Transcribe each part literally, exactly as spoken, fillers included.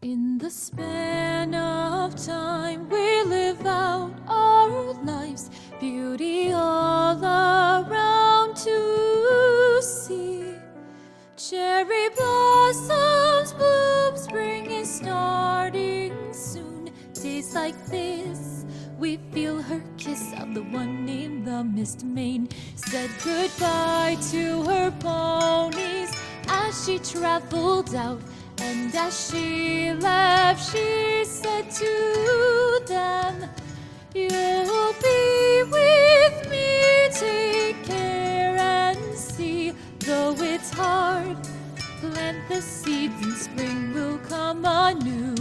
In the span of time, we live out our lives, beauty all around to see. Cherry blossoms bloom, spring is starting soon. Days like this, we feel her kiss of the one named the Mist Mane. Said goodbye to her ponies as she traveled out. And as she left, she said to them, "You'll be with me, take care and see. Though it's hard, plant the seeds and spring will come anew."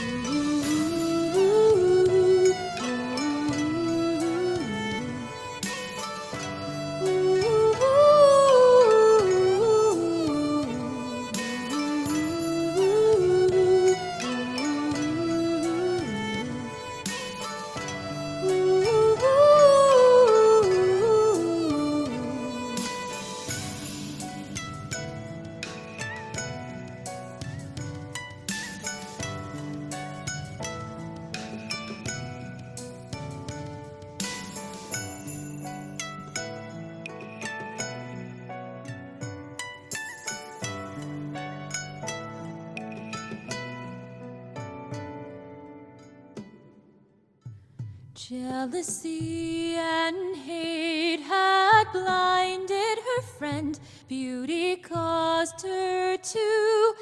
Jealousy and hate had blinded her friend. Beauty caused her to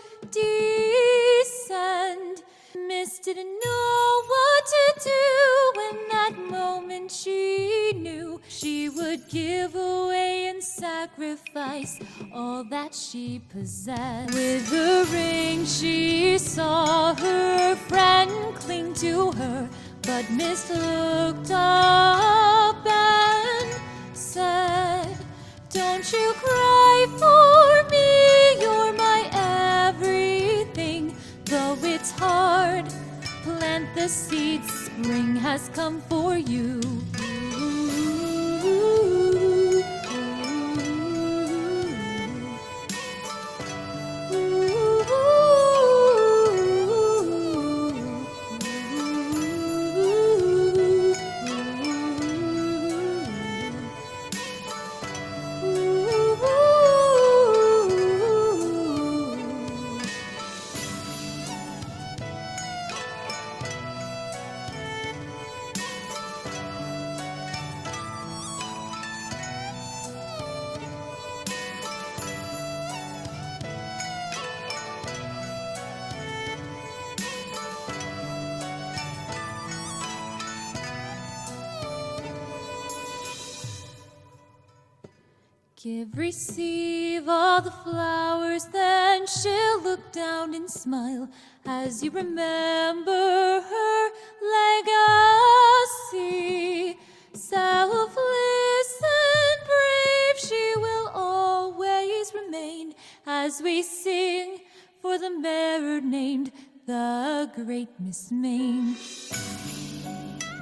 descend. Mist didn't know what to do. In that moment she knew she would give away and sacrifice all that she possessed. With the ring she saw her friend cling to her, but Mist looked up and said, "Don't you cry for me, you're my everything. Though it's hard, plant the seeds, spring has come for you." Give, receive all the flowers, then she'll look down and smile as you remember her legacy. Selfless and brave, she will always remain as we sing for the mare named the Great Miss Mane.